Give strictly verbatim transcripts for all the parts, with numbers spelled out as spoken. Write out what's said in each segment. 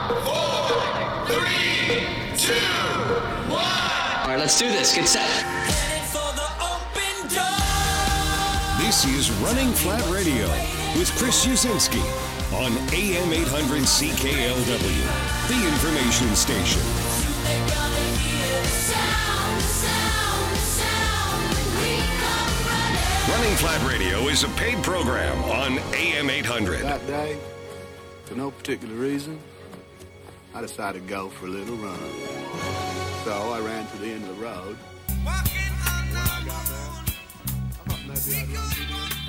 Four, three, two, one. All right, let's do this. Get set. This is Running Flat Radio with Chris Yasinski on A M eight hundred C K L W, the information station. Running Flat Radio is a paid program on A M eight hundred. That day, for no particular reason, I decided to go for a little run. So I ran to the end of the road. When I got there, I thought maybe I'd run to the end.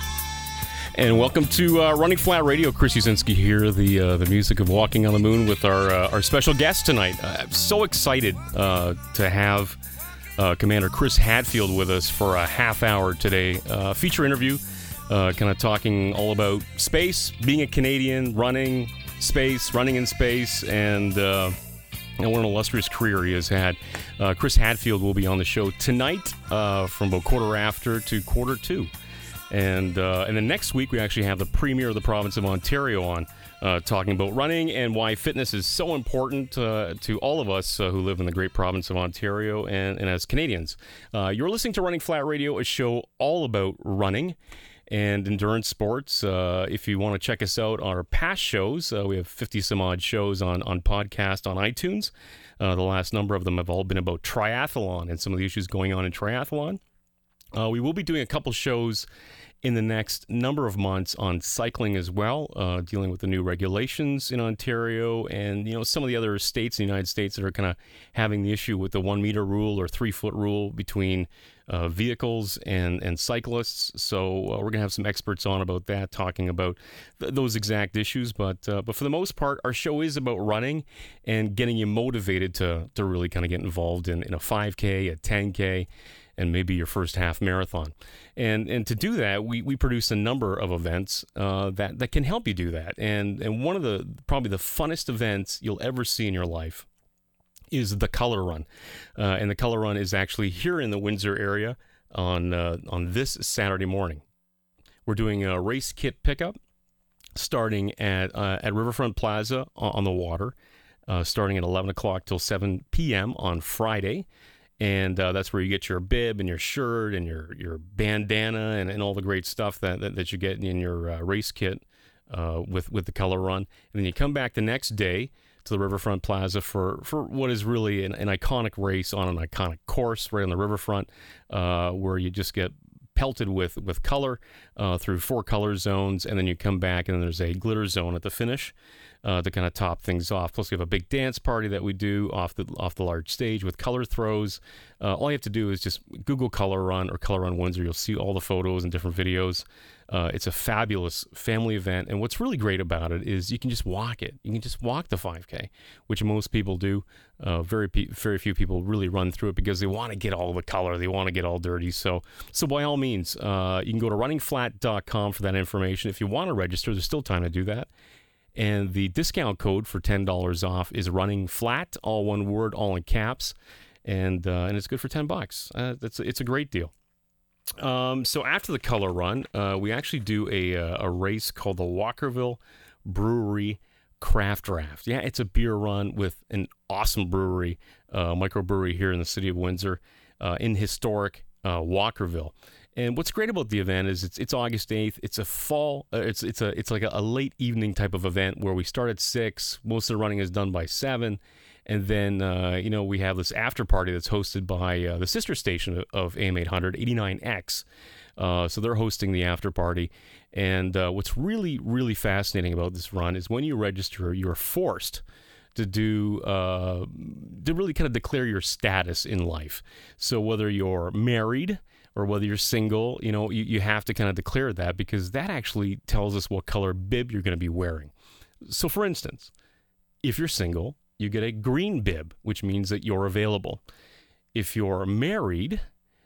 And welcome to uh, Running Flat Radio. Chris Yasinski here, the uh, the music of Walking on the Moon with our uh, our special guest tonight. Uh, I'm so excited uh, to have uh, Commander Chris Hadfield with us for a half hour today. Uh, feature interview, uh, kind of talking all about space, being a Canadian, running space, running in space, and uh, and what an illustrious career he has had. Uh, Chris Hadfield will be on the show tonight uh, from about quarter after to quarter two. And uh, and then next week, we actually have the Premier of the province of Ontario on, uh, talking about running and why fitness is so important uh, to all of us uh, who live in the great province of Ontario and, and as Canadians. Uh, you're listening to Running Flat Radio, a show all about running and endurance sports. Uh, if you want to check us out on our past shows, uh, we have fifty some odd shows on, on podcast on iTunes. Uh, the last number of them have all been about triathlon and some of the issues going on in triathlon. Uh, we will be doing a couple shows in the next number of months on cycling as well, uh, dealing with the new regulations in Ontario and, you know, some of the other states in the United States that are kind of having the issue with the one meter rule or three foot rule between uh, vehicles and, and cyclists. So uh, we're going to have some experts on about that, talking about th- those exact issues. But uh, but for the most part, our show is about running and getting you motivated to, to really kind of get involved in, in a five K, a ten K, and maybe your first half marathon. And and to do that, we, we produce a number of events uh, that, that can help you do that. And and one of the, probably the funnest events you'll ever see in your life is the Color Run. Uh, and the Color Run is actually here in the Windsor area on uh, on this Saturday morning. We're doing a race kit pickup starting at, uh, at Riverfront Plaza on the water, uh, starting at eleven o'clock till seven p.m. on Friday. And uh, that's where you get your bib and your shirt and your, your bandana and, and all the great stuff that, that, that you get in your uh, race kit uh, with, with the Color Run. And then you come back the next day to the Riverfront Plaza for, for what is really an, an iconic race on an iconic course right on the riverfront, uh, where you just get pelted with, with color uh, through four color zones. And then you come back and then there's a glitter zone at the finish. Uh, to kind of top things off. Plus, we have a big dance party that we do off the off the large stage with color throws. Uh, all you have to do is just Google Color Run or Color Run Windsor. You'll see all the photos and different videos. Uh, it's a fabulous family event, and what's really great about it is you can just walk it. You can just walk the five K, which most people do. Uh, very pe- very few people really run through it because they want to get all the color. They want to get all dirty. So, so by all means, uh, you can go to running flat dot com for that information. If you want to register, there's still time to do that. And the discount code for ten dollars off is running flat, all one word, all in caps. And uh, and it's good for ten bucks. Uh, it's, it's a great deal. Um, so after the Color Run, uh, we actually do a, a race called the Walkerville Brewery Craft Draft. Yeah, it's a beer run with an awesome brewery, uh, microbrewery here in the city of Windsor, uh, in historic uh, Walkerville. And what's great about the event is it's it's August eighth. It's a fall. Uh, it's it's a it's like a, a late evening type of event where we start at six. Most of the running is done by seven, and then uh, you know we have this after party that's hosted by uh, the sister station of, of A M eight hundred, eighty-nine X. Uh, so they're hosting the after party. And uh, what's really really fascinating about this run is when you register, you're forced to do uh, to really kind of declare your status in life. So whether you're married or whether you're single, you know, you, you have to kind of declare that because that actually tells us what color bib you're going to be wearing. So for instance, if you're single, you get a green bib, which means that you're available. If you're married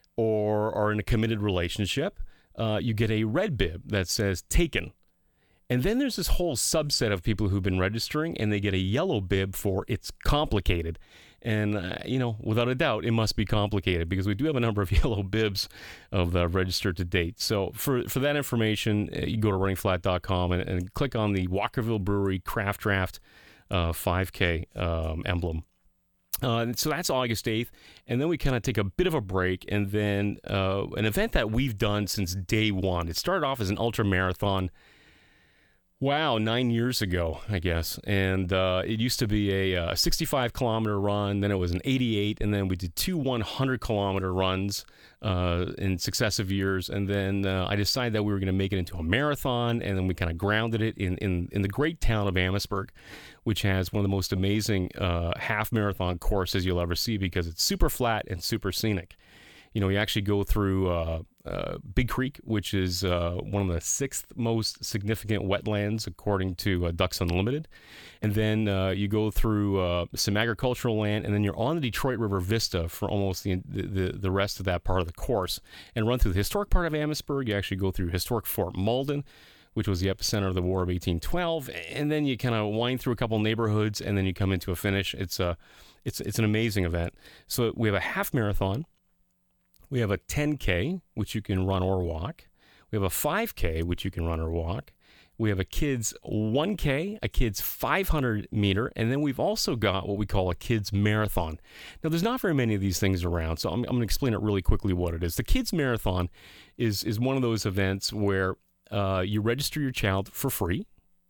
or are in a committed relationship, uh, you get a red bib that says taken. And then there's this whole subset of people who've been registering and they get a yellow bib for it's complicated. And, uh, you know, without a doubt, it must be complicated because we do have a number of yellow bibs of the registered to date. So for, for that information, uh, you go to running flat dot com and, and click on the Walkerville Brewery Craft Draft uh, five K um, emblem. Uh, so that's August eighth, and then we kind of take a bit of a break, and then uh, an event that we've done since day one. It started off as an ultra marathon. Wow, nine years ago, I guess. And uh, it used to be a, a sixty-five kilometer run, then it was an eighty-eight, and then we did two one hundred kilometer runs uh, in successive years. And then uh, I decided that we were going to make it into a marathon, and then we kind of grounded it in, in, in the great town of Amherstburg, which has one of the most amazing uh, half marathon courses you'll ever see because it's super flat and super scenic. You know, you actually go through uh, uh, Big Creek, which is uh, one of the sixth most significant wetlands according to uh, Ducks Unlimited. And then uh, you go through uh, some agricultural land, and then you're on the Detroit River Vista for almost the, the the rest of that part of the course. And run through the historic part of Amherstburg. You actually go through historic Fort Malden, which was the epicenter of the War of eighteen twelve. And then you kind of wind through a couple neighborhoods, and then you come into a finish. It's a, it's it's an amazing event. So we have a half marathon. We have a ten K, which you can run or walk. We have a five K, which you can run or walk. We have a kids one K, a kids five hundred meter, and then we've also got what we call a kids marathon. Now, there's not very many of these things around, so I'm, I'm going to explain it really quickly what it is. The kids marathon is, is one of those events where uh, you register your child for free,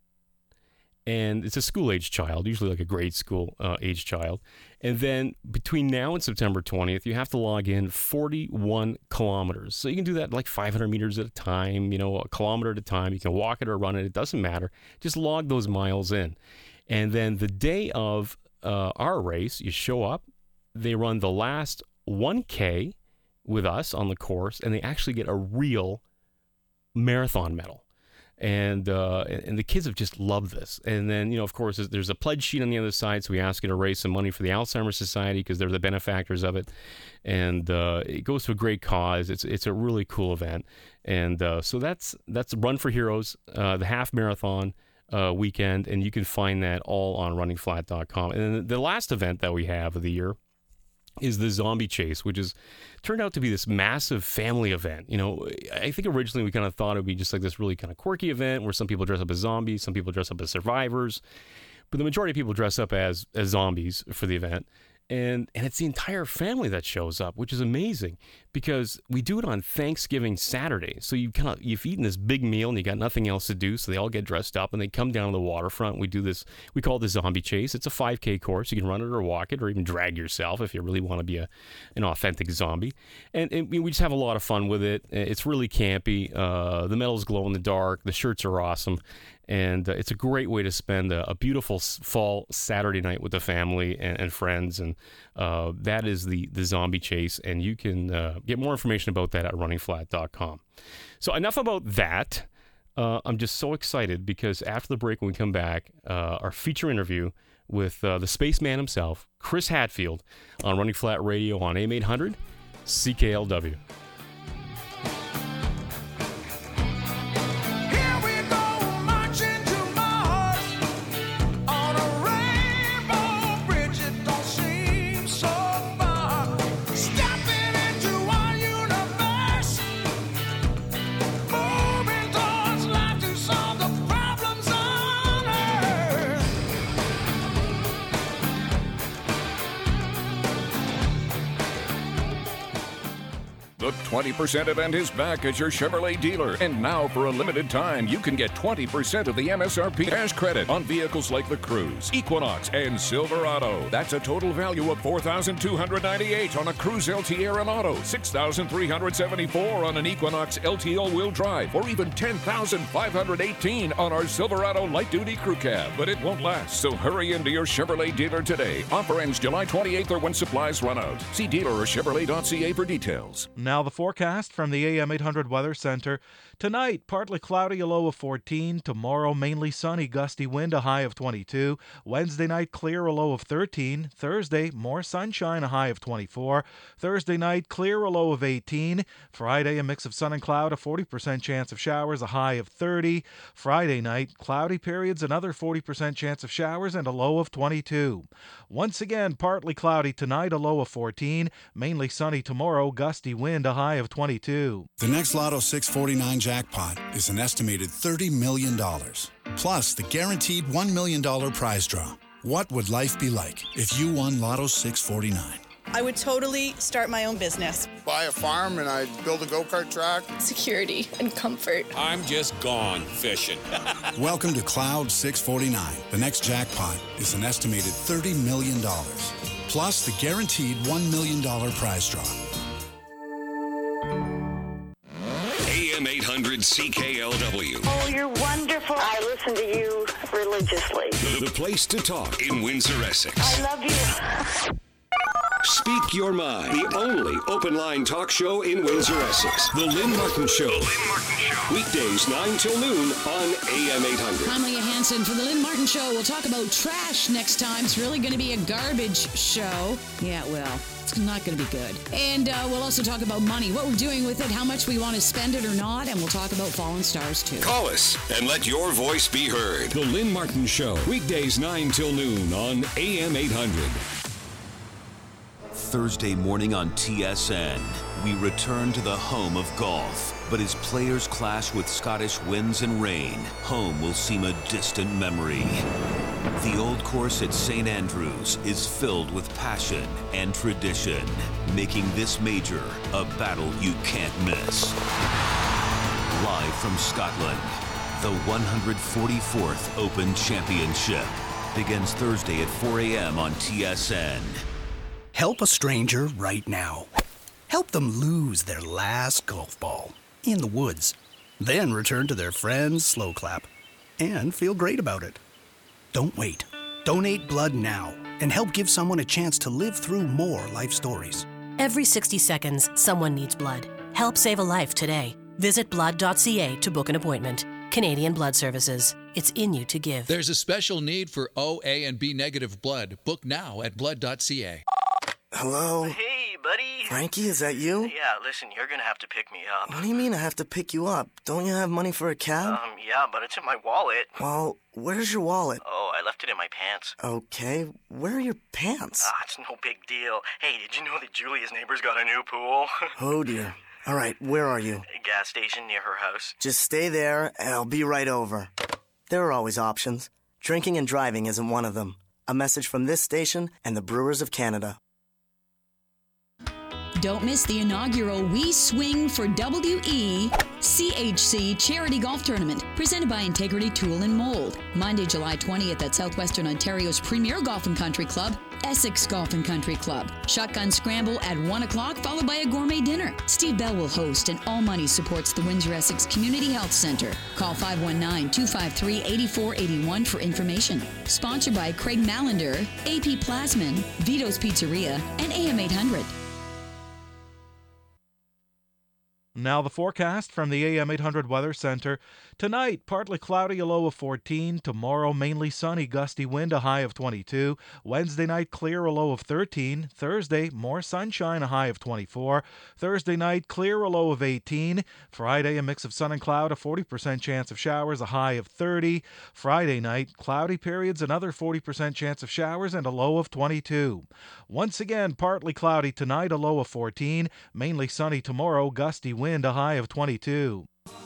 and it's a school-age child, usually like a grade school uh, age child. And then between now and September twentieth, you have to log in forty-one kilometers. So you can do that like five hundred meters at a time, you know, a kilometer at a time. You can walk it or run it. It doesn't matter. Just log those miles in. And then the day of uh, our race, you show up. They run the last one K with us on the course, and they actually get a real marathon medal. And uh, and the kids have just loved this. And then, you know, of course, there's a pledge sheet on the other side, so we ask you to raise some money for the Alzheimer's Society because they're the benefactors of it. And uh, it goes to a great cause. It's it's a really cool event. And uh, so that's that's Run for Heroes, uh, the half marathon uh, weekend, and you can find that all on running flat dot com. And then the last event that we have of the year is the Zombie Chase, which is turned out to be this massive family event. You know, I think originally we kind of thought it would be just like this really kind of quirky event where some people dress up as zombies, some people dress up as survivors, but the majority of people dress up as as zombies for the event. And and it's the entire family that shows up, which is amazing because we do it on Thanksgiving Saturday. So you kind of you've eaten this big meal and you got nothing else to do, so they all get dressed up and they come down to the waterfront. We do this. We call it the Zombie Chase. It's a five K course. You can run it or walk it or even drag yourself if you really want to be a an authentic zombie. And, and we just have a lot of fun with it. It's really campy. Uh, the medals glow in the dark. The shirts are awesome. And uh, it's a great way to spend a, a beautiful fall Saturday night with the family and, and friends. And uh, that is the, the Zombie Chase. And you can uh, get more information about that at running flat dot com. So enough about that. Uh, I'm just so excited because after the break, when we come back, uh, our feature interview with uh, the spaceman himself, Chris Hadfield, on Running Flat Radio on A M eight hundred C K L W. The twenty percent event is back at your Chevrolet dealer. And now, for a limited time, you can get twenty percent of the M S R P cash credit on vehicles like the Cruze, Equinox, and Silverado. That's a total value of four thousand two hundred ninety-eight dollars on a Cruze L T Arenado, six thousand three hundred seventy-four dollars on an Equinox L T all-wheel drive, or even ten thousand five hundred eighteen dollars on our Silverado light-duty crew cab. But it won't last, so hurry into your Chevrolet dealer today. Offer ends July twenty-eighth or when supplies run out. See dealer or Chevrolet dot C A for details. Now the forecast from the A M eight hundred Weather Center. Tonight, partly cloudy, a low of fourteen. Tomorrow, mainly sunny, gusty wind, a high of twenty-two. Wednesday night, clear, a low of thirteen. Thursday, more sunshine, a high of twenty-four. Thursday night, clear, a low of eighteen. Friday, a mix of sun and cloud, a forty percent chance of showers, a high of thirty. Friday night, cloudy periods, another forty percent chance of showers, and a low of twenty-two. Once again, partly cloudy tonight, a low of fourteen. Mainly sunny tomorrow, gusty wind, a high of twenty-two. The next Lotto six forty-nine jackpot is an estimated thirty million dollars. Plus the guaranteed one million dollars prize draw. What would life be like if you won Lotto six forty-nine? I would totally start my own business. Buy a farm and I'd build a go-kart track. Security and comfort. I'm just gone fishing. Welcome to Cloud six forty-nine. The next jackpot is an estimated thirty million dollars, plus the guaranteed one million dollars prize draw. A M eight hundred C K L W. Oh, you're wonderful. I listen to you religiously. The, the place to talk in Windsor, Essex. I love you. Speak Your Mind, the only open line talk show in Windsor, Essex. The Lynn Martin Show. The Lynn Martin Show. Weekdays nine till noon on A M eight hundred. I'm Leah Hansen for The Lynn Martin Show. We'll talk about trash next time. It's really going to be a garbage show. Yeah, well, it's not going to be good. And uh, we'll also talk about money, what we're doing with it, how much we want to spend it or not, and we'll talk about fallen stars, too. Call us and let your voice be heard. The Lynn Martin Show. Weekdays nine till noon on A M eight hundred. Thursday morning on T S N, we return to the home of golf. But as players clash with Scottish winds and rain, home will seem a distant memory. The old course at Saint Andrews is filled with passion and tradition, making this major a battle you can't miss. Live from Scotland, the one hundred forty-fourth Open Championship begins Thursday at four a.m. on T S N. Help a stranger right now. Help them lose their last golf ball in the woods. Then return to their friends' slow clap and feel great about it. Don't wait. Donate blood now and help give someone a chance to live through more life stories. Every sixty seconds, someone needs blood. Help save a life today. Visit blood dot c a to book an appointment. Canadian Blood Services. It's in you to give. There's a special need for O, A, and B negative blood. Book now at blood dot c a. Hello? Hey, buddy. Frankie, is that you? Yeah, listen, you're gonna have to pick me up. What do you mean I have to pick you up? Don't you have money for a cab? Um, yeah, but it's in my wallet. Well, where's your wallet? Oh, I left it in my pants. Okay, where are your pants? Ah, it's no big deal. Hey, did you know that Julia's neighbor's got a new pool? Oh, dear. All right, where are you? A gas station near her house. Just stay there, and I'll be right over. There are always options. Drinking and driving isn't one of them. A message from this station and the Brewers of Canada. Don't miss the inaugural We Swing for W E C H C Charity Golf Tournament, presented by Integrity Tool and Mold. Monday, July twentieth at Southwestern Ontario's premier golf and country club, Essex Golf and Country Club. Shotgun scramble at one o'clock, followed by a gourmet dinner. Steve Bell will host, and all money supports the Windsor Essex Community Health Center. Call five one nine, two five three, eight four eight one for information. Sponsored by Craig Mallender, A P Plasman, Vito's Pizzeria, and A M eight hundred. Now the forecast from the A M eight hundred Weather Center. Tonight, partly cloudy, a low of fourteen. Tomorrow, mainly sunny, gusty wind, a high of twenty-two. Wednesday night, clear, a low of thirteen. Thursday, more sunshine, a high of twenty-four. Thursday night, clear, a low of eighteen. Friday, a mix of sun and cloud, a forty percent chance of showers, a high of thirty. Friday night, cloudy periods, another forty percent chance of showers, and a low of twenty-two. Once again, partly cloudy tonight, a low of fourteen. Mainly sunny tomorrow, gusty wind, a high of twenty-two.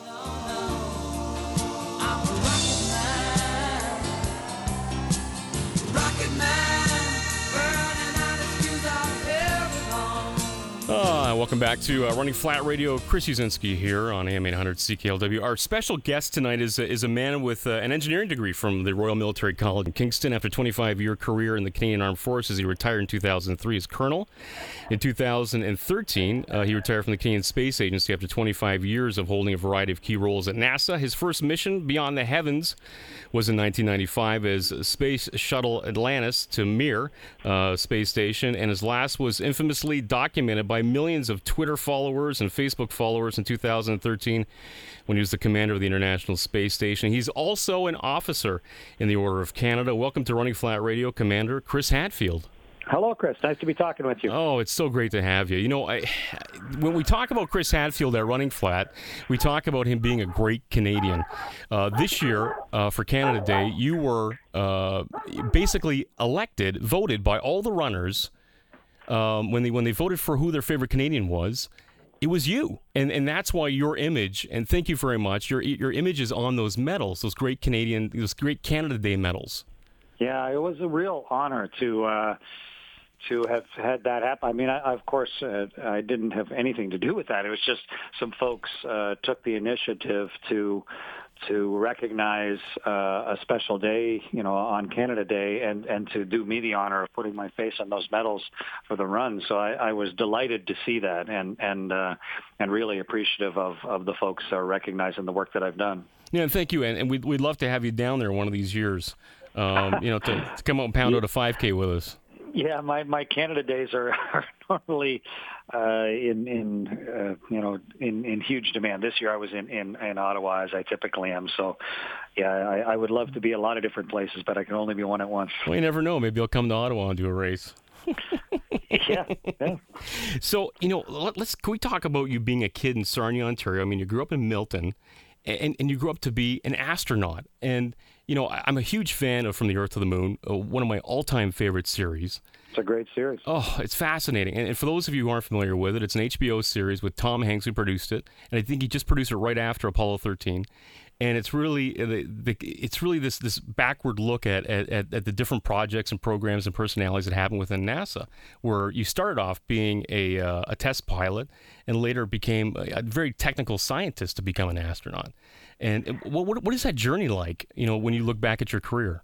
Uh, welcome back to uh, Running Flat Radio. Chris Uzinski here on A M eight hundred C K L W. Our special guest tonight is, uh, is a man with uh, an engineering degree from the Royal Military College in Kingston. After a twenty-five year career in the Canadian Armed Forces, he retired in two thousand three as colonel. In two thousand thirteen, uh, he retired from the Canadian Space Agency after twenty-five years of holding a variety of key roles at NASA. His first mission beyond the heavens was in nineteen ninety-five as Space Shuttle Atlantis to Mir uh, space station, and his last was infamously documented by millions of Twitter followers and Facebook followers in two thousand thirteen when he was the commander of the International Space Station. He's also an officer in the Order of Canada. Welcome to Running Flat Radio, Commander Chris Hadfield. Hello, Chris. Nice to be talking with you. Oh, it's so great to have you. You know, I, when we talk about Chris Hadfield at Running Flat, we talk about him being a great Canadian. Uh, this year, uh, for Canada Day, you were uh, basically elected, voted by all the runners um, when they when they voted for who their favorite Canadian was. It was you, and and that's why your image. And thank you very much. Your your image is on those medals, those great Canadian, those great Canada Day medals. Yeah, it was a real honor to uh, to have had that happen. I mean, I, of course, uh, I didn't have anything to do with that. It was just some folks uh, took the initiative to to recognize uh, a special day, you know, on Canada Day, and, and to do me the honor of putting my face on those medals for the run. So I, I was delighted to see that, and and uh, and really appreciative of, of the folks uh, recognizing the work that I've done. Yeah, and thank you, and, and we'd we'd love to have you down there one of these years, um, you know, to, to come out and pound out a five K with us. Yeah, my, my Canada days are, are normally uh, in in uh, you know in, in huge demand. This year I was in, in, in Ottawa, as I typically am. So, yeah, I, I would love to be a lot of different places, but I can only be one at once. Well, you never know. Maybe you'll come to Ottawa and do a race. yeah, yeah. So, you know, let, let's can we talk about you being a kid in Sarnia, Ontario? I mean, you grew up in Milton, and and you grew up to be an astronaut. And you know, I'm a huge fan of From the Earth to the Moon, uh, one of my all-time favorite series. It's a great series. Oh, it's fascinating. And, and for those of you who aren't familiar with it, it's an H B O series with Tom Hanks, who produced it, and I think he just produced it right after Apollo thirteen. And it's really the, the it's really this this backward look at, at at the different projects and programs and personalities that happen within NASA, where you started off being a uh, a test pilot and later became a, a very technical scientist to become an astronaut. And what, what what is that journey like? You know, when you look back at your career.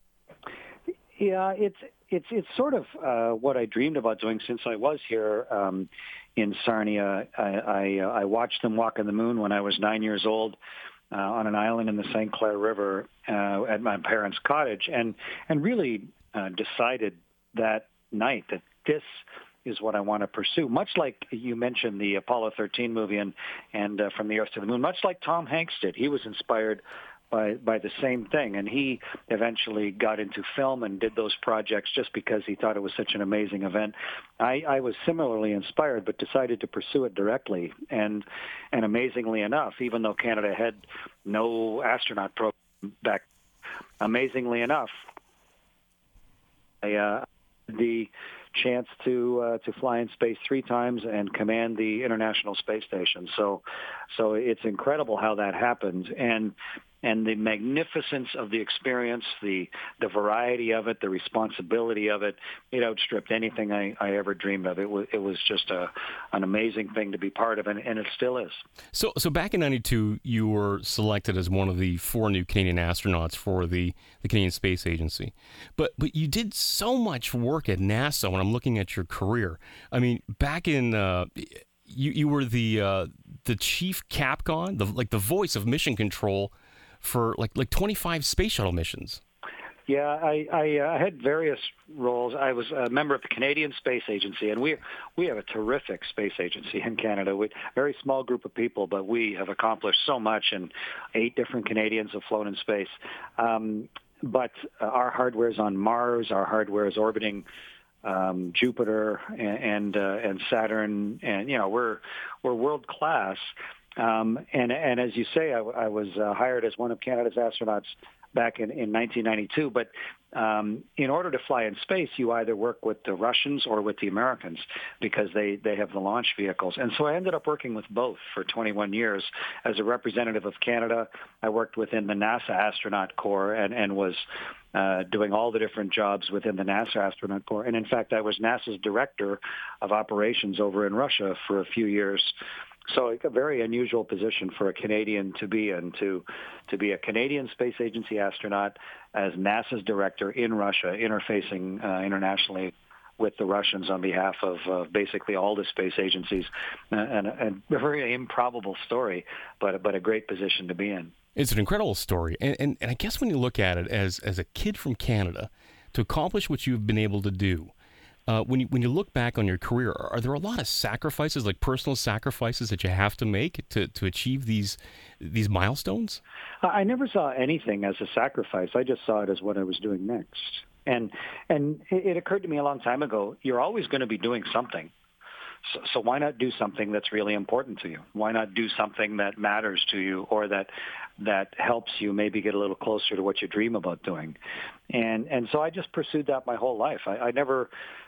Yeah, it's it's it's sort of uh, what I dreamed about doing since I was here um, in Sarnia. I I, uh, I watched them walk on the moon when I was nine years old. Uh, on an island in the Saint Clair River uh, at my parents' cottage, and and really uh, decided that night that this is what I want to pursue. Much like you mentioned the Apollo thirteen movie and and uh, From the Earth to the Moon, much like Tom Hanks did, he was inspired by by the same thing, and he eventually got into film and did those projects just because he thought it was such an amazing event. I, I was similarly inspired, but decided to pursue it directly, and and amazingly enough, even though Canada had no astronaut program back, amazingly enough, I, uh, the chance to uh, to fly in space three times and command the International Space Station. So, so it's incredible how that happened, and and the magnificence of the experience, the the variety of it, the responsibility of it, it outstripped anything I, I ever dreamed of. It was it was just a an amazing thing to be part of, and, and it still is. So, so back in ninety-two, you were selected as one of the four new Canadian astronauts for the, the Canadian Space Agency. But but you did so much work at NASA. When I'm looking at your career, I mean, back in uh, you you were the uh, the chief Capcom, the like the voice of mission control for like like twenty-five space shuttle missions. Yeah, I, I uh, had various roles. I was a member of the Canadian Space Agency, and we we have a terrific space agency in Canada. We very small group of people, but we have accomplished so much, and eight different Canadians have flown in space. Um, but uh, our hardware is on Mars. Our hardware is orbiting um, Jupiter and and, uh, and Saturn, and you know we're we're world class. Um, and, and as you say, I, I was uh, hired as one of Canada's astronauts back in, in nineteen ninety-two. But um, in order to fly in space, you either work with the Russians or with the Americans because they, they have the launch vehicles. And so I ended up working with both for twenty-one years. As a representative of Canada, I worked within the NASA Astronaut Corps and, and was uh, doing all the different jobs within the NASA Astronaut Corps. And in fact, I was NASA's director of operations over in Russia for a few years. So a very unusual position for a Canadian to be in, to to be a Canadian Space Agency astronaut as NASA's director in Russia, interfacing uh, internationally with the Russians on behalf of uh, basically all the space agencies. Uh, and, and a very improbable story, but but a great position to be in. It's an incredible story. And, and, and I guess when you look at it as, as a kid from Canada, to accomplish what you've been able to do, Uh, when you when you look back on your career, are there a lot of sacrifices, like personal sacrifices, that you have to make to, to achieve these these milestones? I never saw anything as a sacrifice. I just saw it as what I was doing next. And and it occurred to me a long time ago, you're always going to be doing something. So, so why not do something that's really important to you? Why not do something that matters to you, or that that helps you maybe get a little closer to what you dream about doing? And and so I just pursued that my whole life. I, I never...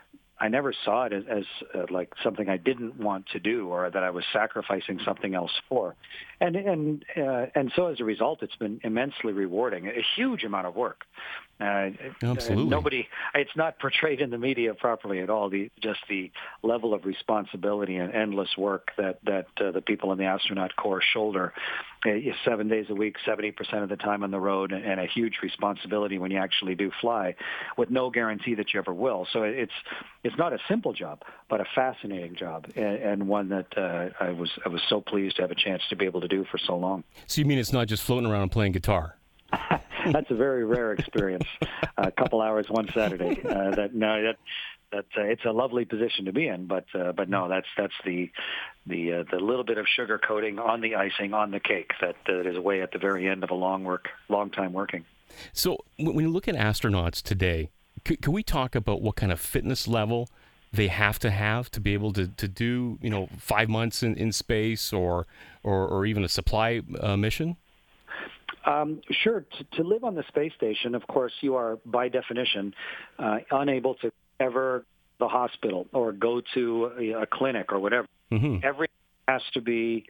I never saw it as, as uh, like something I didn't want to do, or that I was sacrificing something else for. And and uh, and so as a result, it's been immensely rewarding. A huge amount of work. Uh, Absolutely. Uh, nobody, it's not portrayed in the media properly at all. The just the level of responsibility and endless work that that uh, the people in the astronaut corps shoulder, uh, seven days a week, seventy percent of the time on the road, and, and a huge responsibility when you actually do fly, with no guarantee that you ever will. So it's it's not a simple job, but a fascinating job, and, and one that uh, I was I was so pleased to have a chance to be able to do for so long. So you mean it's not just floating around and playing guitar? That's a very rare experience. A couple hours one Saturday. Uh, that no, that that uh, it's a lovely position to be in, but uh, but no, that's that's the the uh, the little bit of sugar coating on the icing on the cake that uh, is away at the very end of a long work, long time working. So when you look at astronauts today, c- can we talk about what kind of fitness level they have to have to be able to, to do, you know, five months in, in space or, or or even a supply uh, mission? Um, sure. To, to live on the space station, of course, you are, by definition, uh, unable to ever the hospital or go to a, a clinic or whatever. Mm-hmm. Everything has to be,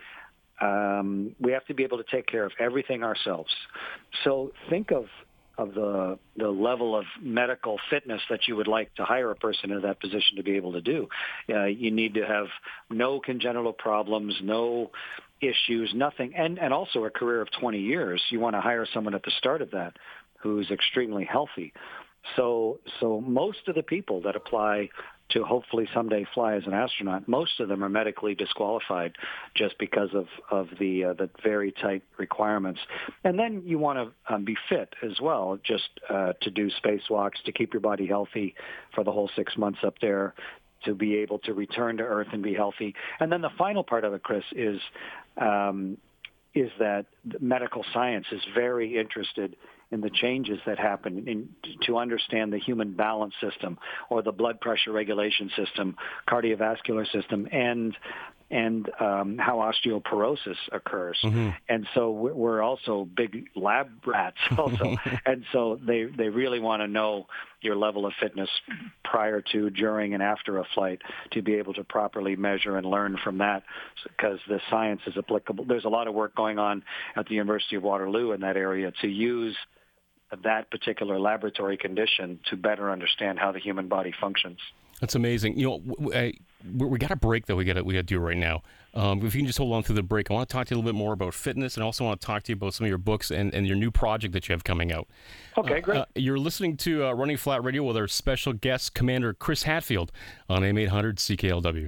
um, we have to be able to take care of everything ourselves. So think of of the the level of medical fitness that you would like to hire a person in that position to be able to do. Uh, you need to have no congenital problems, no issues, nothing, and, and also a career of twenty years. You want to hire someone at the start of that who's extremely healthy. So, so most of the people that apply to hopefully someday fly as an astronaut, most of them are medically disqualified just because of, of the uh, the very tight requirements. And then you want to um, be fit as well, just uh, to do spacewalks, to keep your body healthy for the whole six months up there, to be able to return to Earth and be healthy. And then the final part of it, Chris, is um, is that medical science is very interested in the changes that happen in, to understand the human balance system or the blood pressure regulation system, cardiovascular system, and and um, how osteoporosis occurs. Mm-hmm. And so we're also big lab rats also. And so they, they really want to know your level of fitness prior to, during, and after a flight to be able to properly measure and learn from that, because the science is applicable. There's a lot of work going on at the University of Waterloo in that area to use that particular laboratory condition to better understand how the human body functions. That's amazing. You know, I, we, we got a break that we got we got to do right now. Um, if you can just hold on through the break, I want to talk to you a little bit more about fitness, and also want to talk to you about some of your books and, and your new project that you have coming out. Okay, great. Uh, uh, you're listening to uh, Running Flat Radio with our special guest, Commander Chris Hadfield, on A M eight hundred C K L W.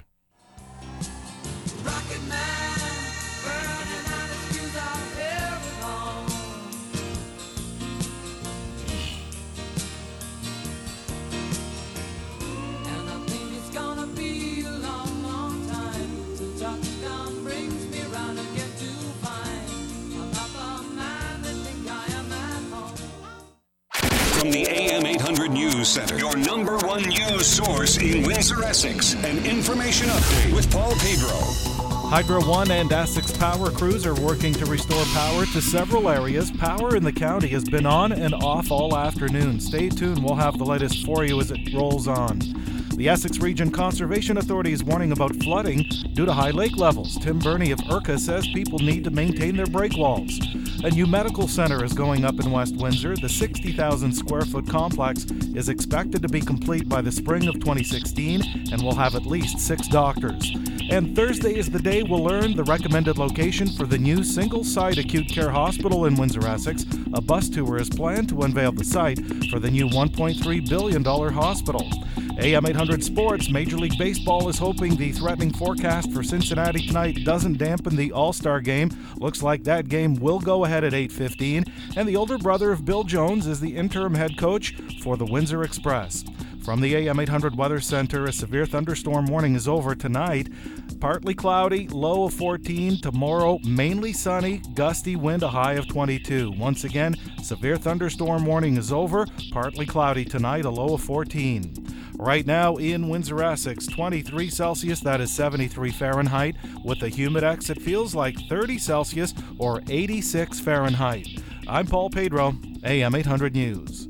From the A M eight hundred News Center, your number one news source in Windsor, Essex. An information update with Paul Pedro. Hydro One and Essex Power crews are working to restore power to several areas. Power in the county has been on and off all afternoon. Stay tuned, we'll have the latest for you as it rolls on. The Essex Region Conservation Authority is warning about flooding due to high lake levels. Tim Burney of I R C A says people need to maintain their break walls. A new medical center is going up in West Windsor. The sixty thousand square foot complex is expected to be complete by the spring of twenty sixteen and will have at least six doctors. And Thursday is the day we'll learn the recommended location for the new single-site acute care hospital in Windsor, Essex. A bus tour is planned to unveil the site for the new one point three billion dollars hospital. A M eight hundred Sports, Major League Baseball is hoping the threatening forecast for Cincinnati tonight doesn't dampen the All-Star game. Looks like that game will go ahead at eight fifteen. And the older brother of Bill Jones is the interim head coach for the Windsor Express. From the A M eight hundred Weather Center, a severe thunderstorm warning is over tonight. Partly cloudy, low of fourteen. Tomorrow, mainly sunny, gusty wind, a high of twenty-two. Once again, severe thunderstorm warning is over. Partly cloudy tonight, a low of fourteen. Right now in Windsor, Essex, twenty-three Celsius, that is seventy-three Fahrenheit. With the Humidex, it feels like thirty Celsius or eighty-six Fahrenheit. I'm Paul Pedro, A M eight hundred News.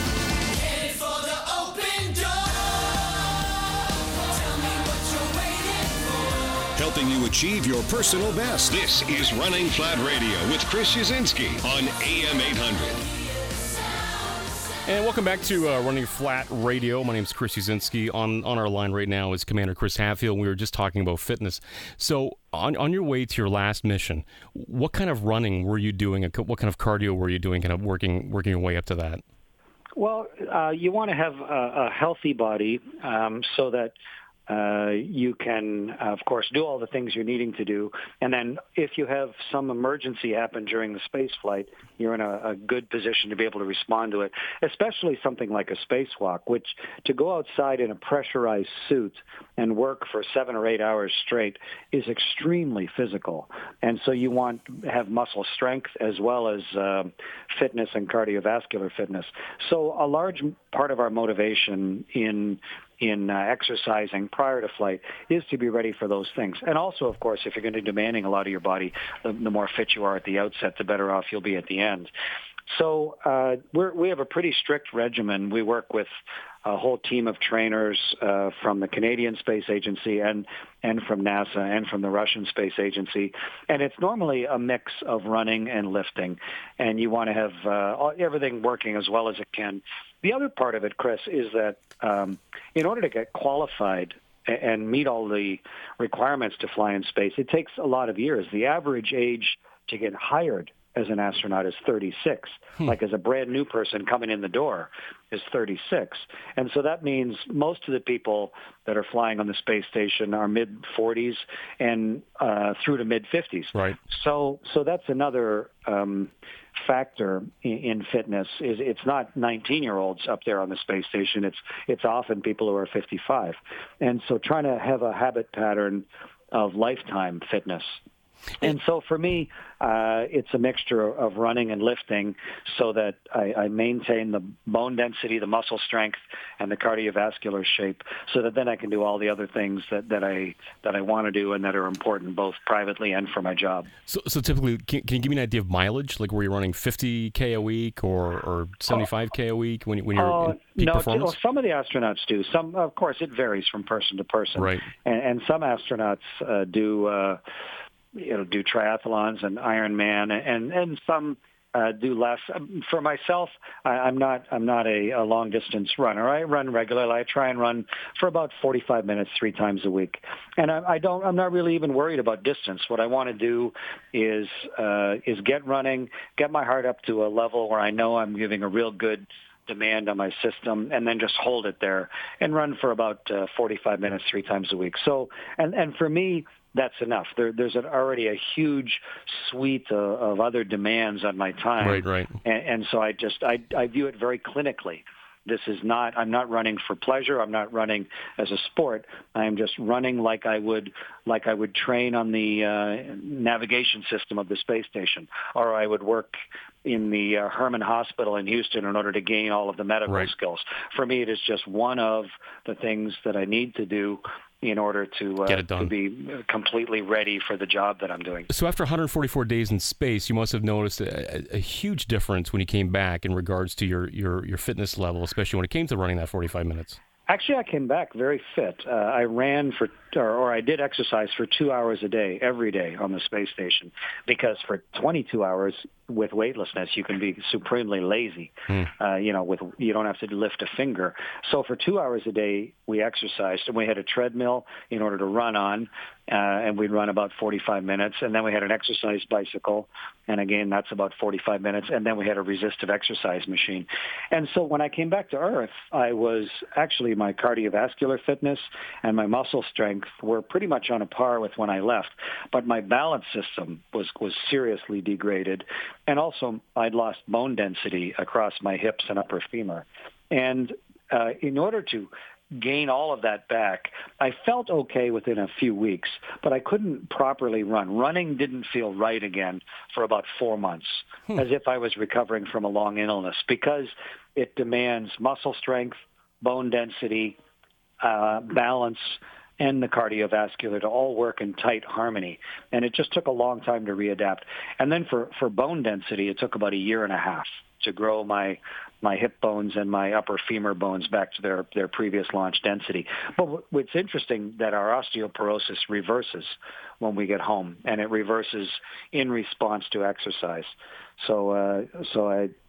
Helping you achieve your personal best. This is Running Flat Radio with Chris Yazinski on A M eight hundred. And welcome back to uh, Running Flat Radio. My name is Chris Uzinski. On on our line right now is Commander Chris Hadfield. We were just talking about fitness. So on, on your way to your last mission, what kind of running were you doing? What kind of cardio were you doing, kind of working working your way up to that? Well, uh, you want to have a, a healthy body um, so that Uh, you can, uh, of course, do all the things you're needing to do. And then if you have some emergency happen during the space flight, you're in a, a good position to be able to respond to it, especially something like a spacewalk, which to go outside in a pressurized suit and work for seven or eight hours straight is extremely physical. And so you want to have muscle strength as well as uh, fitness and cardiovascular fitness. So a large part of our motivation in in uh, exercising prior to flight is to be ready for those things. And also, of course, if you're going to be demanding a lot of your body, the, the more fit you are at the outset, the better off you'll be at the end. So uh, we're, we have a pretty strict regimen. We work with a whole team of trainers uh, from the Canadian Space Agency and, and from NASA and from the Russian Space Agency. And it's normally a mix of running and lifting. And you want to have uh, everything working as well as it can. The other part of it, Chris, is that um, in order to get qualified and meet all the requirements to fly in space, it takes a lot of years. The average age to get hired as an astronaut is thirty-six. Hmm. Like as a brand new person coming in the door is thirty-six. And so that means most of the people that are flying on the space station are mid forties and uh, through to mid fifties. Right. So so that's another um, factor in, in fitness. Is it's not nineteen-year-olds up there on the space station. It's it's often people who are fifty-five. And so trying to have a habit pattern of lifetime fitness. And so for me, uh, it's a mixture of running and lifting so that I, I maintain the bone density, the muscle strength, and the cardiovascular shape so that then I can do all the other things that, that I that I want to do and that are important both privately and for my job. So, so typically, can, can you give me an idea of mileage? Like were you running fifty K a week or, or seventy-five K a week when, when you're uh, in peak no, performance? Well, some of the astronauts do. Some, of course, it varies from person to person. Right. And, and some astronauts uh, do... Uh, you know, do triathlons and Ironman, and and some uh, do less. For myself, I, I'm not I'm not a, a long distance runner. I run regularly. I try and run for about forty-five minutes three times a week, and I, I don't. I'm not really even worried about distance. What I want to do is uh, is get running, get my heart up to a level where I know I'm giving a real good demand on my system, and then just hold it there and run for about uh, forty-five minutes three times a week. So, and and for me, that's enough. There, there's an, already a huge suite of, of other demands on my time. Right, right. And, and so I just, I, I view it very clinically. This is not, I'm not running for pleasure. I'm not running as a sport. I am just running like I would, like I would train on the uh, navigation system of the space station, or I would work in the uh, Herman Hospital in Houston in order to gain all of the medical right. skills. For me, it is just one of the things that I need to do in order to, uh, Get it done. to be completely ready for the job that I'm doing. So after one hundred forty-four days in space, you must have noticed a, a huge difference when you came back in regards to your, your, your fitness level, especially when it came to running that forty-five minutes. Actually, I came back very fit. Uh, I ran for, or, or I did exercise for two hours a day, every day on the space station, because for twenty-two hours with weightlessness, you can be supremely lazy. Mm. Uh, you know, with you don't have to lift a finger. So for two hours a day, we exercised, and we had a treadmill in order to run on, uh, and we'd run about forty-five minutes, and then we had an exercise bicycle, and again, that's about forty-five minutes, and then we had a resistive exercise machine. And so when I came back to Earth, I was actually, my cardiovascular fitness and my muscle strength were pretty much on a par with when I left, but my balance system was, was seriously degraded. And also, I'd lost bone density across my hips and upper femur. And uh, in order to gain all of that back, I felt okay within a few weeks, but I couldn't properly run. Running didn't feel right again for about four months, hmm. as if I was recovering from a long illness, because it demands muscle strength, bone density, uh, balance, and the cardiovascular to all work in tight harmony. And it just took a long time to readapt. And then for, for bone density, it took about a year and a half to grow my my hip bones and my upper femur bones back to their, their previous launch density. But what's interesting that our osteoporosis reverses when we get home, and it reverses in response to exercise. So uh, so I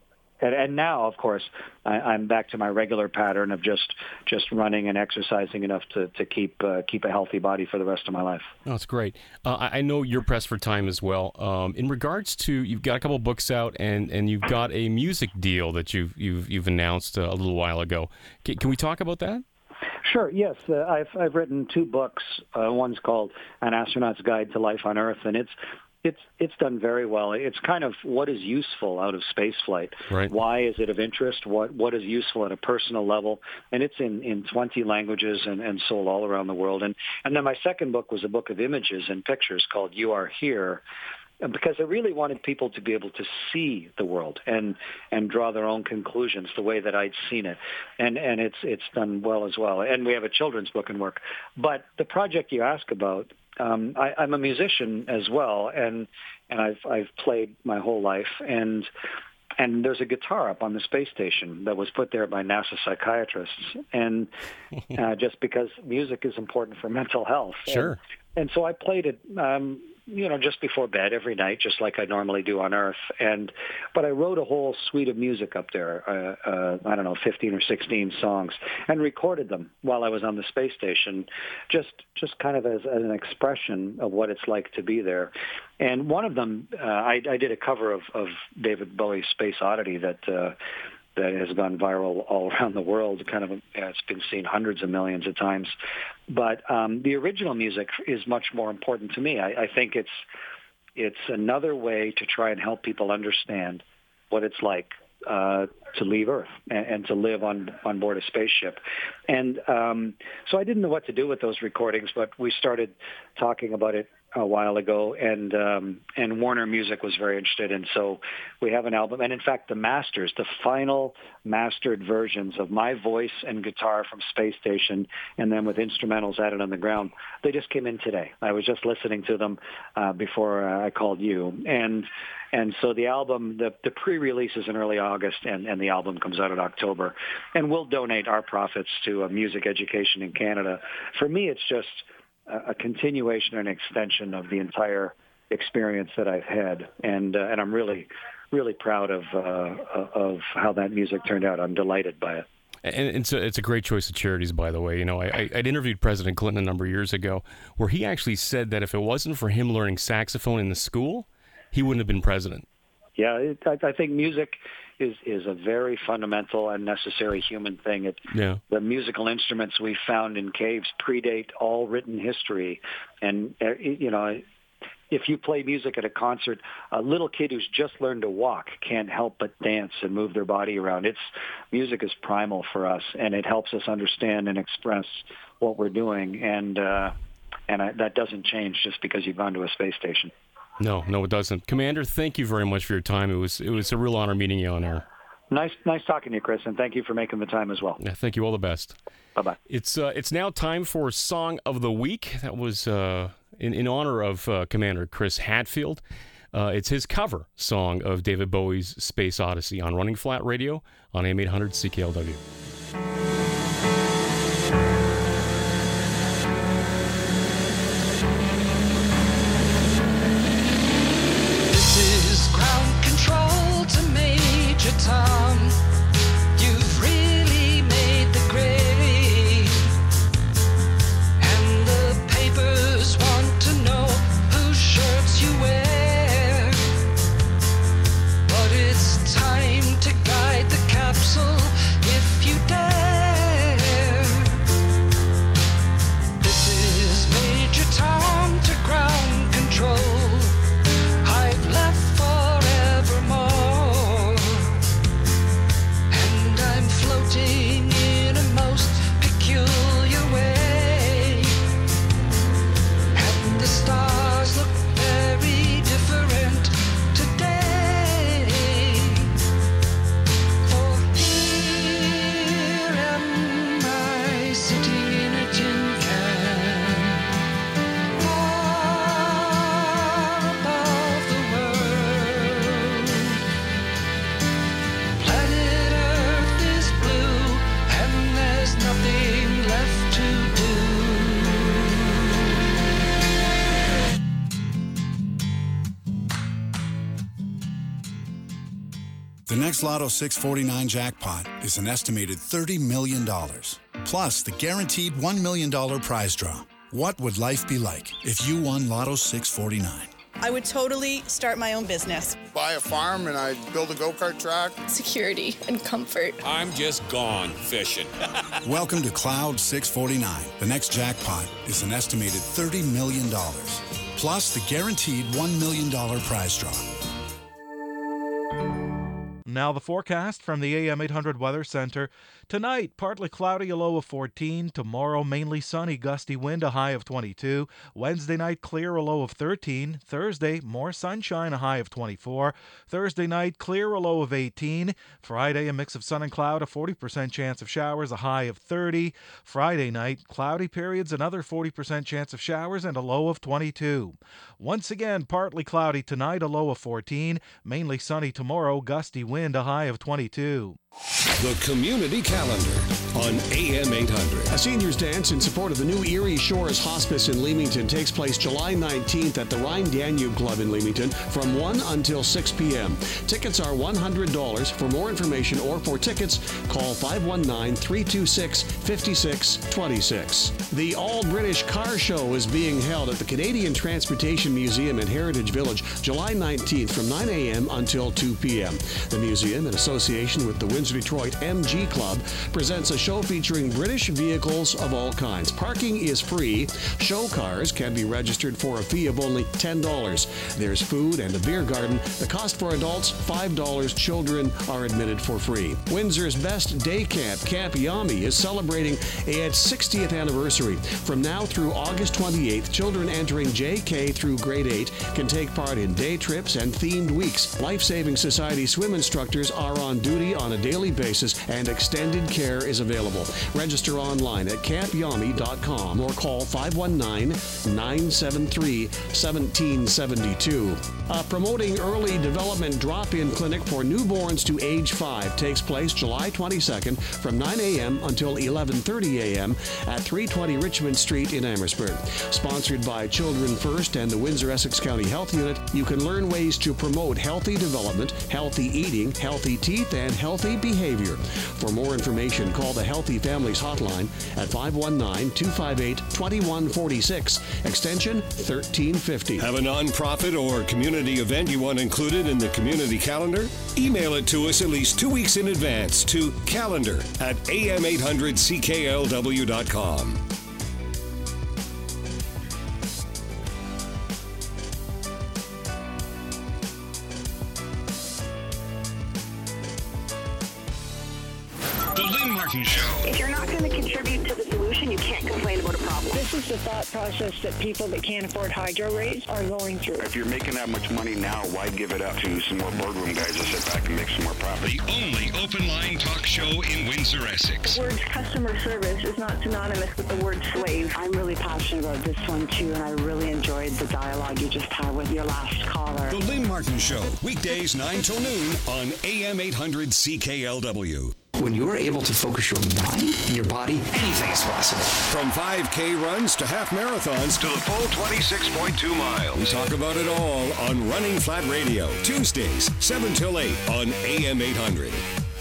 And, and now, of course, I, I'm back to my regular pattern of just just running and exercising enough to to keep uh, keep a healthy body for the rest of my life. Oh, that's great. Uh, I, I know you're pressed for time as well. Um, in regards to, you've got a couple books out, and, and you've got a music deal that you've you've you've announced uh, a little while ago. Can, can we talk about that? Sure. Yes, uh, I've I've written two books. Uh, one's called An Astronaut's Guide to Life on Earth, and it's it's it's done very well. It's kind of what is useful out of space flight. Right. Why is it of interest? What what is useful at a personal level? And it's in, in twenty languages and, and sold all around the world. And and then my second book was a book of images and pictures called You Are Here, because I really wanted people to be able to see the world and and draw their own conclusions the way that I'd seen it. And and it's it's done well as well. And we have a children's book in work. But the project you ask about, um, I, I'm a musician as well, and and I've I've played my whole life. And and there's a guitar up on the space station that was put there by NASA psychiatrists, and uh, just because music is important for mental health. Sure. And, and so I played it. Um, you know, just before bed every night, just like I normally do on Earth. And but I wrote a whole suite of music up there, uh, uh, I don't know, fifteen or sixteen songs, and recorded them while I was on the space station, just just kind of as, as an expression of what it's like to be there. And one of them, uh, I, I did a cover of, of David Bowie's Space Oddity that uh, that has gone viral all around the world. Kind of, uh, it's been seen hundreds of millions of times. But um, the original music is much more important to me. I, I think it's it's another way to try and help people understand what it's like uh, to leave Earth and, and to live on, on board a spaceship. And um, so I didn't know what to do with those recordings, but we started talking about it a while ago, and um, and Warner Music was very interested, and so we have an album. And in fact, the masters, the final mastered versions of my voice and guitar from Space Station, and then with instrumentals added on the ground, they just came in today. I was just listening to them uh, before uh, I called you, and and so the album, the, the pre-release is in early August, and, and the album comes out in October, and we'll donate our profits to uh, music education in Canada. For me, it's just a continuation and extension of the entire experience that I've had, and uh, and I'm really, really proud of uh, of how that music turned out. I'm delighted by it. And it's a, it's a great choice of charities, by the way. You know, I, I'd interviewed President Clinton a number of years ago, where he actually said that if it wasn't for him learning saxophone in the school, he wouldn't have been president. Yeah, it, I, I think music is is a very fundamental and necessary human thing. It, yeah. The musical instruments we found in caves predate all written history. And, uh, you know, if you play music at a concert, a little kid who's just learned to walk can't help but dance and move their body around. It's music is primal for us, and it helps us understand and express what we're doing. And, uh, and I, that doesn't change just because you've gone to a space station. No, no, it doesn't. Commander, thank you very much for your time. It was it was a real honor meeting you on air. Nice, nice talking to you, Chris, and thank you for making the time as well. Yeah, thank you. All the best. Bye bye. It's uh, it's now time for Song of the Week. That was uh, in in honor of uh, Commander Chris Hadfield. Uh, it's his cover song of David Bowie's Space Odyssey on Running Flat Radio on A M eight hundred C K L W. Tom, you've really made the grade, and the papers want to know whose shirts you wear, but it's time to guide the capsule if you Tonight's Lotto six forty-nine jackpot is an estimated thirty million dollars. Plus the guaranteed one million dollars prize draw. What would life be like if you won Lotto six forty-nine? I would totally start my own business. Buy a farm and I'd build a go-kart track. Security and comfort. I'm just gone fishing. Welcome to Cloud six forty-nine. The next jackpot is an estimated thirty million dollars. Plus the guaranteed one million dollars prize draw. Now the forecast from the A M eight hundred Weather Center. Tonight, partly cloudy, a low of fourteen. Tomorrow, mainly sunny, gusty wind, a high of twenty-two. Wednesday night, clear, a low of thirteen. Thursday, more sunshine, a high of twenty-four. Thursday night, clear, a low of eighteen. Friday, a mix of sun and cloud, a forty percent chance of showers, a high of thirty. Friday night, cloudy periods, another forty percent chance of showers, and a low of twenty-two. Once again, partly cloudy tonight, a low of fourteen. Mainly sunny tomorrow, gusty wind, a high of twenty-two. The Community Calendar on A M eight hundred. A seniors dance in support of the new Erie Shores Hospice in Leamington takes place July nineteenth at the Rhine Danube Club in Leamington from one until six p.m. Tickets are one hundred dollars. For more information or for tickets, call five one nine, three two six, five six two six. The All British Car Show is being held at the Canadian Transportation Museum in Heritage Village July nineteenth from nine a.m. until two p.m. The museum, in association with the Windsor Detroit M G Club, presents a show featuring British vehicles of all kinds. Parking is free. Show cars can be registered for a fee of only ten dollars. There's food and a beer garden. The cost for adults, five dollars. Children are admitted for free. Windsor's best day camp, Camp Yami, is celebrating its sixtieth anniversary. From now through August twenty-eighth, children entering J K through grade eight can take part in day trips and themed weeks. Life-Saving Society swim instructors are on duty on a daily basis, and extended care is available. Register online at camp yami dot com or call five one nine, nine seven three, one seven seven two. A promoting early development drop-in clinic for newborns to age five takes place July twenty-second from nine a.m. until eleven thirty a.m. at three twenty Richmond Street in Amherstburg. Sponsored by Children First and the Windsor-Essex County Health Unit, you can learn ways to promote healthy development, healthy eating, healthy teeth, and healthy behavior. For more information, call the Healthy Families Hotline at five one nine, two five eight, two one four six, extension thirteen fifty. Have a nonprofit or community event you want included in the community calendar? Email it to us at least two weeks in advance to calendar at A M eight hundred C K L W dot com. Show. If you're not going to contribute to the solution, you can't complain about a problem. This is the thought process that people that can't afford hydro rates are going through. If you're making that much money now, why give it up to some more boardroom guys to sit back and make some more profit? The only open line talk show in Windsor, Essex. The word customer service is not synonymous with the word slave. I'm really passionate about this one too, and I really enjoyed the dialogue you just had with your last caller. The Lynn Martin Show, weekdays nine till noon on A M eight hundred C K L W. When you're able to focus your mind and your body, anything is possible. From five K runs to half marathons to the full twenty-six point two miles. We talk about it all on Running Flat Radio, Tuesdays, seven till eight on A M eight hundred.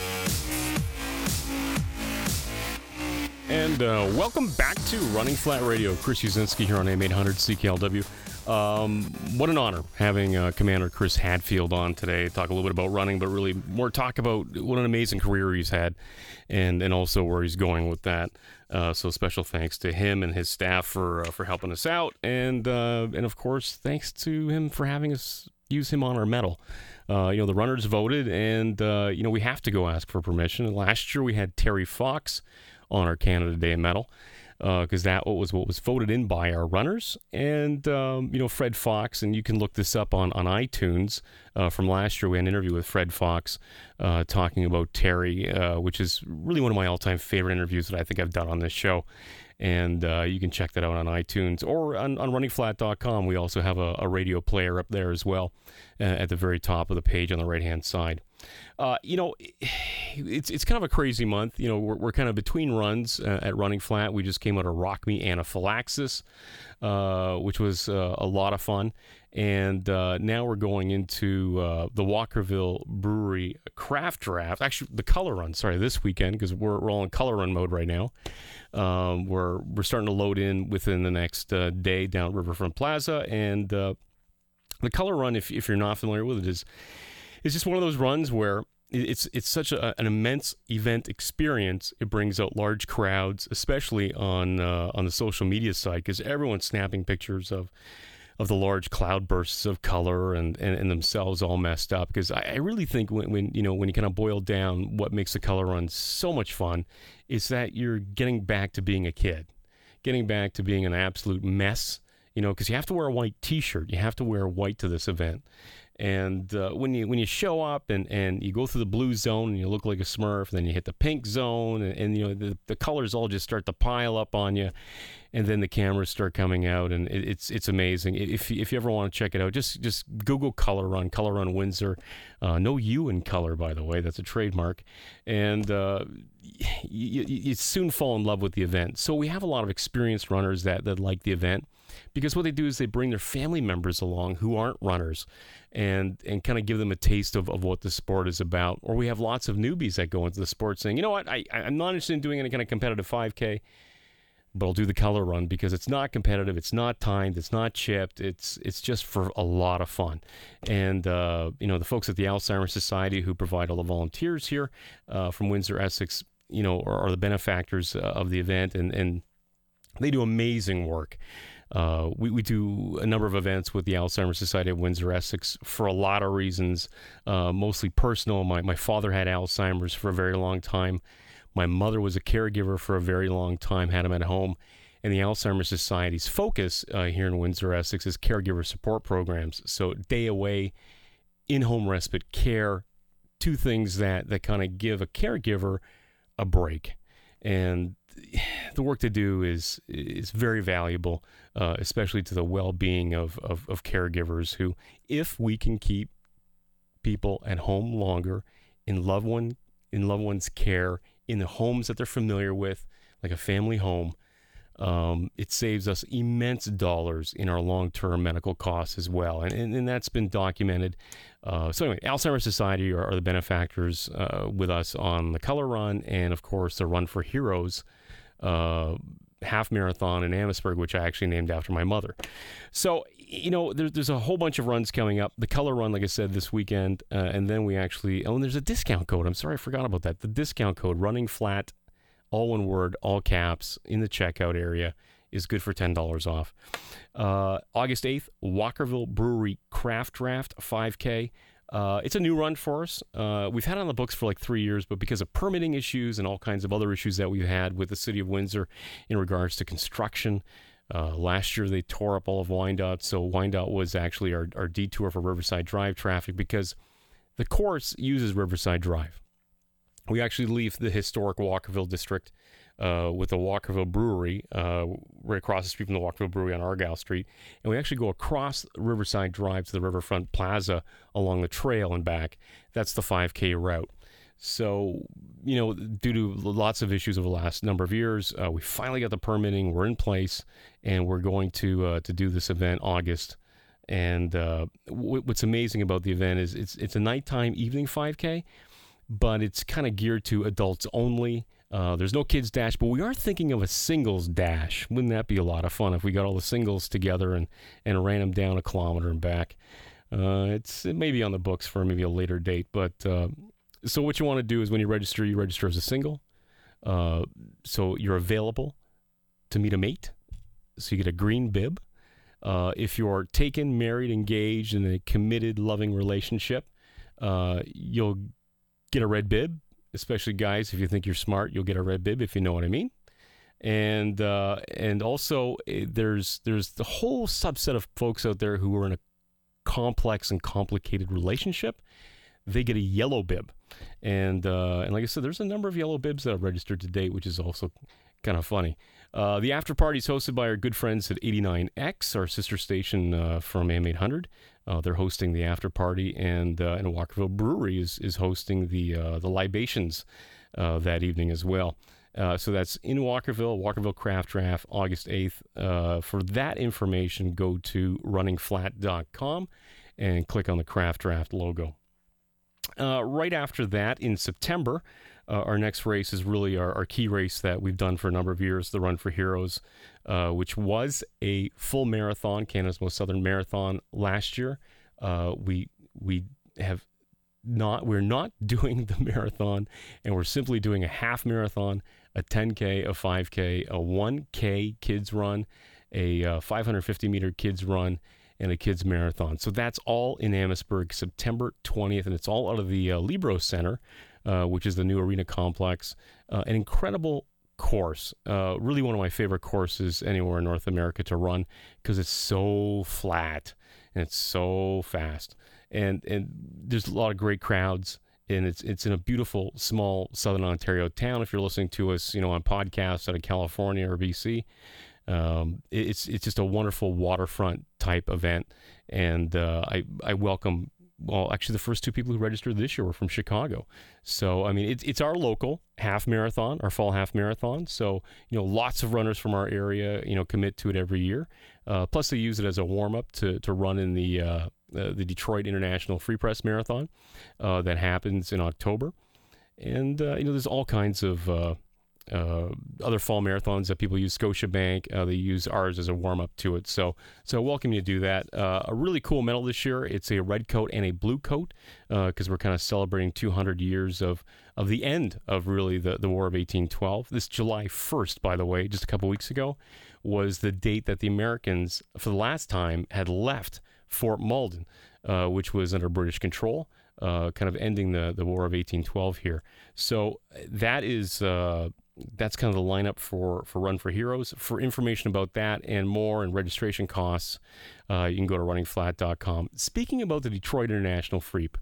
And uh, welcome back to Running Flat Radio. Chris Uzinski here on A M eight hundred C K L W. Um, what an honor having uh, Commander Chris Hadfield on today. Talk a little bit about running, but really more talk about what an amazing career he's had and, and also where he's going with that. Uh, so special thanks to him and his staff for uh, for helping us out. And, uh, and of course, thanks to him for having us use him on our medal. Uh, you know, the runners voted, and, uh, you know, we have to go ask for permission. And last year we had Terry Fox on our Canada Day medal, because uh, that was what was voted in by our runners. And, um, you know, Fred Fox, and you can look this up on, on iTunes uh, from last year. We had an interview with Fred Fox uh, talking about Terry, uh, which is really one of my all-time favorite interviews that I think I've done on this show. And uh, you can check that out on iTunes or on, on running flat dot com. We also have a, a radio player up there as well uh, at the very top of the page on the right-hand side. Uh, you know, it's it's kind of a crazy month. You know, we're, we're kind of between runs uh, at Running Flat. We just came out of Rock Me Anaphylaxis, uh, which was uh, a lot of fun. And uh, now we're going into uh, the Walkerville Brewery Craft Draft. Actually, the Color Run, sorry, this weekend, because we're, we're all in Color Run mode right now. Um, we're, we're starting to load in within the next uh, day down at Riverfront Plaza. And uh, the Color Run, if, if you're not familiar with it, is, is just one of those runs where it's it's such a, an immense event experience. It brings out large crowds, especially on uh, on the social media side, because everyone's snapping pictures of of the large cloud bursts of color and, and, and themselves all messed up. Because I, I really think when, when you know when you kind of boil down what makes the Color Run so much fun is that you're getting back to being a kid, getting back to being an absolute mess. You know, because you have to wear a white T-shirt, you have to wear white to this event. And uh, when you when you show up and, and you go through the blue zone and you look like a Smurf, then you hit the pink zone and, and you know the, the colors all just start to pile up on you, and then the cameras start coming out, and it, it's it's amazing. If if you ever want to check it out, just just Google Color Run, Color Run Windsor. Uh, no U in color, by the way, that's a trademark, and uh, you, you, you soon fall in love with the event. So we have a lot of experienced runners that that like the event. Because what they do is they bring their family members along who aren't runners and and kind of give them a taste of, of what the sport is about. Or we have lots of newbies that go into the sport saying, you know what, I, I'm not interested in doing any kind of competitive five K, but I'll do the Color Run because it's not competitive, it's not timed, it's not chipped, it's it's just for a lot of fun. And, uh, you know, the folks at the Alzheimer's Society who provide all the volunteers here uh, from Windsor, Essex, you know, are, are the benefactors uh, of the event, and, and they do amazing work. Uh, we, we do a number of events with the Alzheimer's Society of Windsor, Essex for a lot of reasons, uh, mostly personal. My, my father had Alzheimer's for a very long time. My mother was a caregiver for a very long time, had him at home. And the Alzheimer's Society's focus uh, here in Windsor, Essex is caregiver support programs. So day away, in-home respite care, two things that, that kind of give a caregiver a break. And the work they do is is very valuable, uh, especially to the well-being of, of, of caregivers who, if we can keep people at home longer, in loved one in loved one's care, in the homes that they're familiar with, like a family home, um, it saves us immense dollars in our long-term medical costs as well. And, and, and that's been documented. Uh, so anyway, Alzheimer's Society are, are the benefactors uh, with us on the Color Run, and of course the Run for Heroes uh, half marathon in Amherstburg, which I actually named after my mother. So, you know, there's there's a whole bunch of runs coming up. The Color Run, like I said, this weekend, uh, and then we actually, oh, and there's a discount code. I'm sorry, I forgot about that. The discount code, Running Flat, all one word, all caps, in the checkout area, is good for ten dollars off. Uh, August eighth, Walkerville Brewery Craft Draft five K. Uh, it's a new run for us. Uh, we've had it on the books for like three years, but because of permitting issues and all kinds of other issues that we've had with the city of Windsor in regards to construction, uh, last year they tore up all of Wyandotte, so Wyandotte was actually our, our detour for Riverside Drive traffic because the course uses Riverside Drive. We actually leave the historic Walkerville district uh, with the Walkerville Brewery uh, right across the street from the Walkerville Brewery on Argyle Street, and we actually go across Riverside Drive to the Riverfront Plaza along the trail and back. That's the five K route. So, you know, due to lots of issues over the last number of years, uh, we finally got the permitting. We're in place, and we're going to uh, to do this event August. And uh, w- what's amazing about the event is it's it's a nighttime evening five K, but it's kind of geared to adults only. Uh, there's no kids dash, but we are thinking of a singles dash. Wouldn't that be a lot of fun if we got all the singles together and, and ran them down a kilometer and back? Uh, it's it may be on the books for maybe a later date, but uh, so what you want to do is when you register, you register as a single. Uh, so you're available to meet a mate. So you get a green bib. Uh, if you're taken, married, engaged in a committed, loving relationship, uh, you'll get a red bib. Especially guys, if you think you're smart, you'll get a red bib, if you know what I mean. And uh, and also there's there's the whole subset of folks out there who are in a complex and complicated relationship. They get a yellow bib, and uh, and like I said, there's a number of yellow bibs that have registered to date, which is also kind of funny. Uh, the after party is hosted by our good friends at eighty-nine X, our sister station uh, from A M eight hundred. Uh, they're hosting the after party, and uh, and Walkerville Brewery is is hosting the uh, the libations uh, that evening as well. Uh, so that's in Walkerville, Walkerville Craft Draft, August eighth. Uh, for that information, go to running flat dot com and click on the Craft Draft logo. Uh, right after that, in September, uh, our next race is really our, our key race that we've done for a number of years, the Run for Heroes, uh, which was a full marathon, Canada's most southern marathon last year. Uh, we we have not we're not doing the marathon, and we're simply doing a half marathon, a ten K, a five K, a one K kids run, a uh, five hundred fifty meter kids run, and a kids marathon. So that's all in Amherstburg, September twentieth, and it's all out of the uh, Libro Center, uh, which is the new arena complex. Uh, an incredible course, uh, really one of my favorite courses anywhere in North America to run, because it's so flat and it's so fast, and and there's a lot of great crowds. And it's it's in a beautiful, small Southern Ontario town. If you're listening to us, you know, on podcasts out of California or B C, um, it's it's just a wonderful waterfront type event. And uh, I I welcome. Well, actually, the first two people who registered this year were from Chicago. So, I mean, it's it's our local half marathon, our fall half marathon. So, you know, lots of runners from our area, you know, commit to it every year. Uh, plus, they use it as a warm up to to run in the uh, uh, the Detroit International Free Press Marathon uh, that happens in October. And uh, you know, there's all kinds of uh, uh, other fall marathons that people use. Scotiabank, uh, they use ours as a warm up to it. So, so welcome you to do that. Uh, a really cool medal this year. It's a red coat and a blue coat because uh, we're kind of celebrating two hundred years of of the end of really the the War of eighteen twelve. This July first, by the way, just a couple weeks ago, was the date that the Americans, for the last time, had left Fort Malden, uh, which was under British control. Uh, kind of ending the, the War of eighteen twelve here. So that is uh, that's kind of the lineup for, for Run for Heroes. For information about that and more and registration costs, uh, you can go to running flat dot com. Speaking about the Detroit International Freep,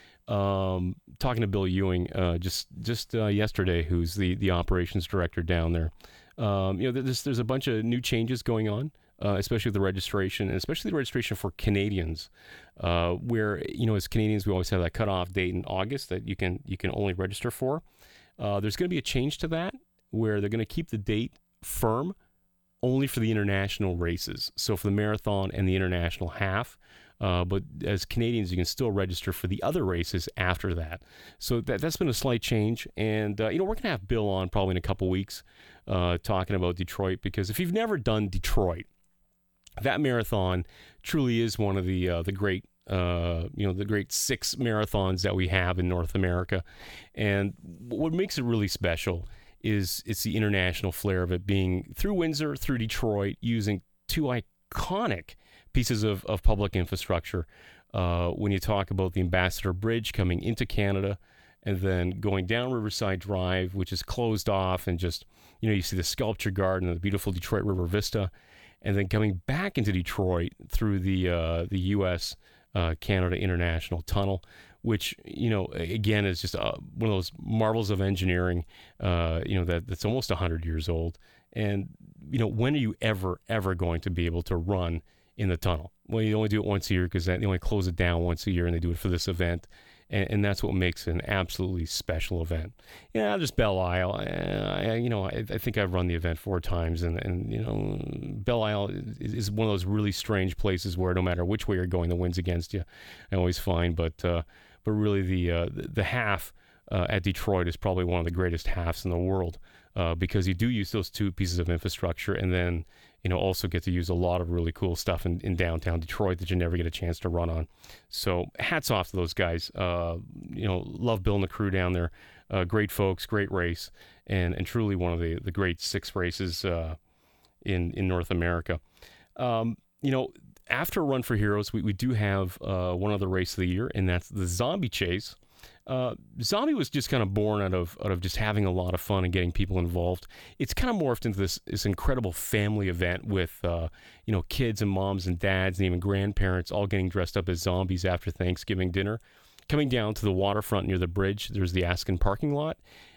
um, talking to Bill Ewing uh, just just uh, yesterday, who's the, the operations director down there. Um, you know, there's there's a bunch of new changes going on. Uh, especially with the registration, and especially the registration for Canadians, uh, where, you know, as Canadians, we always have that cutoff date in August that you can you can only register for. Uh, there's going to be a change to that, where they're going to keep the date firm only for the international races. So for the marathon and the international half, uh, but as Canadians, you can still register for the other races after that. So that, that's been a slight change, and uh, you know, we're going to have Bill on probably in a couple weeks uh, talking about Detroit, because if you've never done Detroit, that marathon truly is one of the uh, the great uh, you know the great six marathons that we have in North America, and what makes it really special is it's the international flair of it, being through Windsor, through Detroit, using two iconic pieces of, of public infrastructure. Uh, when you talk about the Ambassador Bridge coming into Canada, and then going down Riverside Drive, which is closed off, and just, you know, you see the sculpture garden and the beautiful Detroit River Vista. And then coming back into Detroit through the uh, the U S uh, Canada International Tunnel, which, you know, again, is just uh, one of those marvels of engineering, uh, you know, that, that's almost one hundred years old. And, you know, when are you ever, ever going to be able to run in the tunnel? Well, you only do it once a year, because they only close it down once a year, and they do it for this event. And, and that's what makes it an absolutely special event. Yeah, there's Belle Isle. I, I, you know, I, I think I've run the event four times, and, and you know, Belle Isle is, is one of those really strange places where no matter which way you're going, the wind's against you. I always find, but uh, but really the uh, the, the half uh, at Detroit is probably one of the greatest halves in the world, uh, because you do use those two pieces of infrastructure, and then, you know, also get to use a lot of really cool stuff in, in downtown Detroit that you never get a chance to run on. So hats off to those guys. Uh, you know, love Bill and the crew down there. Uh, great folks, great race, and, and truly one of the, the great six races uh, in, in North America. Um, you know, after Run for Heroes, we, we do have uh, one other race of the year, and that's the Zombie Chase. Uh, Zombie was just kind of born out of out of just having a lot of fun and getting people involved. It's kind of morphed into this this incredible family event with uh, you know, kids and moms and dads and even grandparents all getting dressed up as zombies after Thanksgiving dinner. Coming down to the waterfront near the bridge, there's the Askin parking lot,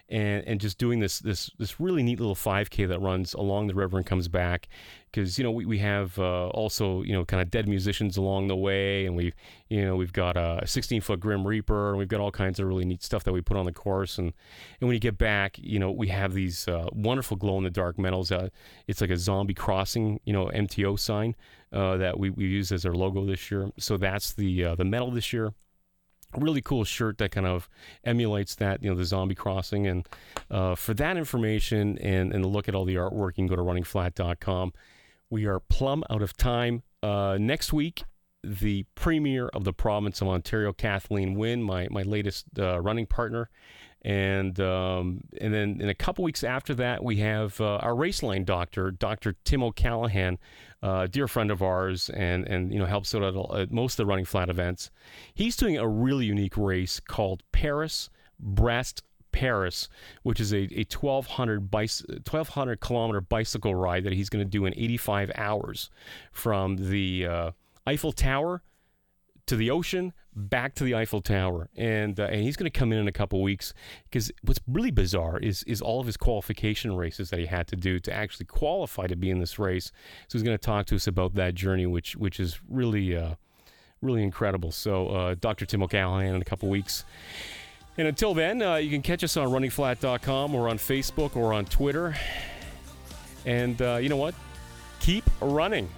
and and just doing this this this really neat little five K that runs along the river and comes back. Because, you know, we, we have uh, also, you know, kind of dead musicians along the way, and we've, you know, we've got a sixteen-foot Grim Reaper, and we've got all kinds of really neat stuff that we put on the course. And, and when you get back, you know, we have these uh, wonderful glow-in-the-dark medals. Uh, it's like a zombie crossing, you know, M T O sign uh, that we, we use as our logo this year. So that's the uh, the medal this year. A really cool shirt that kind of emulates that, you know, the zombie crossing. And uh, for that information and, and look at all the artwork, you can go to running flat dot com. We are plumb out of time. Uh, next week, the Premier of the Province of Ontario, Kathleen Wynne, my my latest uh, running partner, and um, and then in a couple weeks after that, we have uh, our Raceline doctor, Doctor Tim O'Callahan, uh, a dear friend of ours, and and you know helps out at, at most of the Running Flat events. He's doing a really unique race called Paris Brest Paris, which is a, a twelve hundred kilometer bicycle ride that he's going to do in eighty-five hours from the uh, Eiffel Tower to the ocean, back to the Eiffel Tower. And uh, and he's going to come in in a couple weeks, because what's really bizarre is is all of his qualification races that he had to do to actually qualify to be in this race. So he's going to talk to us about that journey, which which is really, uh, really incredible. So uh, Doctor Tim O'Callahan in a couple weeks. And until then, uh, you can catch us on running flat dot com or on Facebook or on Twitter. And uh, you know what? Keep running.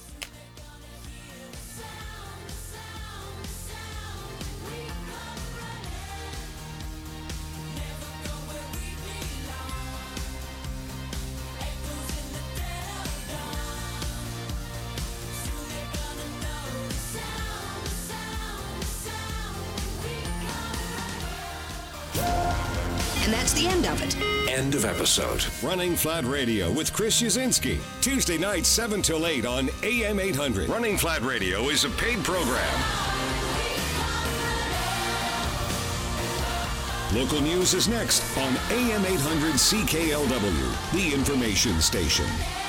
And that's the end of it. End of episode. Running Flat Radio with Chris Yazinski. Tuesday night, seven till eight on A M eight hundred. Running Flat Radio is a paid program. Local news is next on A M eight hundred C K L W, the information station.